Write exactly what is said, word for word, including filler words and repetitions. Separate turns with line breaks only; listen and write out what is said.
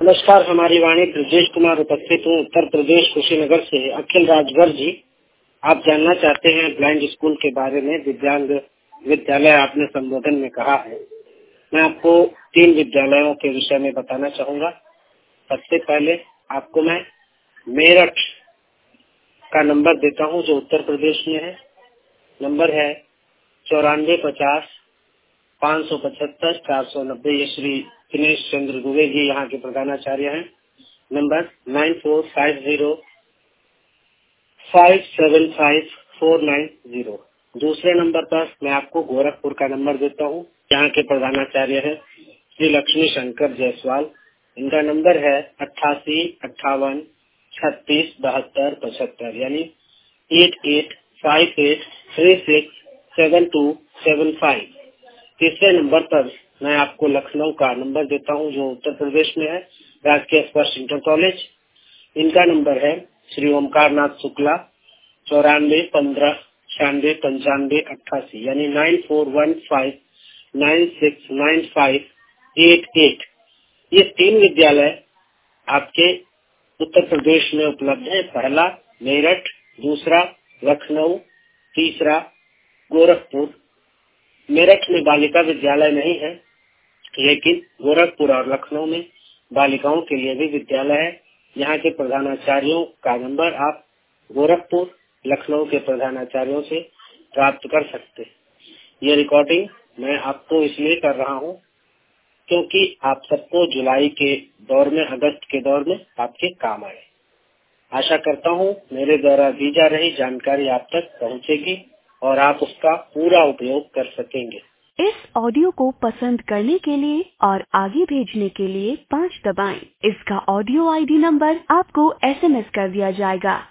नमस्कार, हमारी वाणी ब्रजेश कुमार उपस्थित हूँ उत्तर प्रदेश कुशीनगर से। अखिल राजभर जी, आप जानना चाहते हैं ब्लाइंड स्कूल के बारे में। दिव्यांग विद्यालय आपने संबोधन में कहा है। मैं आपको तीन विद्यालयों के विषय में बताना चाहूँगा। सबसे पहले आपको मैं मेरठ का नंबर देता हूँ जो उत्तर प्रदेश में है। नंबर है चौरानवे पचास पाँच सौ पचहत्तर चार सौ नब्बे। ये श्री दिनेश चंद्र दुबे जी यहाँ के प्रधानाचार्य हैं। Number nine four five zero five seven five four nine zero. दूसरे नंबर पर मैं आपको गोरखपुर का नंबर देता हूँ। यहाँ के प्रधानाचार्य हैं श्री लक्ष्मी शंकर जायसवाल। इनका नंबर है अट्ठासी अट्ठावन छत्तीस बहत्तर पचहत्तर, यानी eight eight five eight three six seven two seven five. तीसरे नंबर पर मैं आपको लखनऊ का नंबर देता हूं जो उत्तर प्रदेश में है, राजकीय स्पर्श इंटर कॉलेज। इनका नंबर है श्री ओमकार नाथ शुक्ला, चौरानवे पंद्रह छियानवे पंचानवे अट्ठासी, यानी nine four one five nine six nine five eight eight. ये तीन विद्यालय आपके उत्तर प्रदेश में उपलब्ध है। पहला मेरठ, दूसरा लखनऊ, तीसरा गोरखपुर। मेरठ में बालिका विद्यालय नहीं है, लेकिन गोरखपुर और लखनऊ में बालिकाओं के लिए भी विद्यालय है। यहाँ के प्रधानाचार्यों का नंबर आप गोरखपुर लखनऊ के प्रधानाचार्यों से प्राप्त कर सकते हैं। ये रिकॉर्डिंग मैं आपको इसलिए कर रहा हूँ क्योंकि आप सबको जुलाई के दौर में, अगस्त के दौर में आपके काम आए। आशा करता हूँ मेरे द्वारा दी जा रही जानकारी आप तक पहुँचेगी और आप उसका पूरा उपयोग कर सकेंगे।
इस ऑडियो को पसंद करने के लिए और आगे भेजने के लिए पाँच दबाएं। इसका ऑडियो आईडी नंबर आपको एसएमएस कर दिया जाएगा।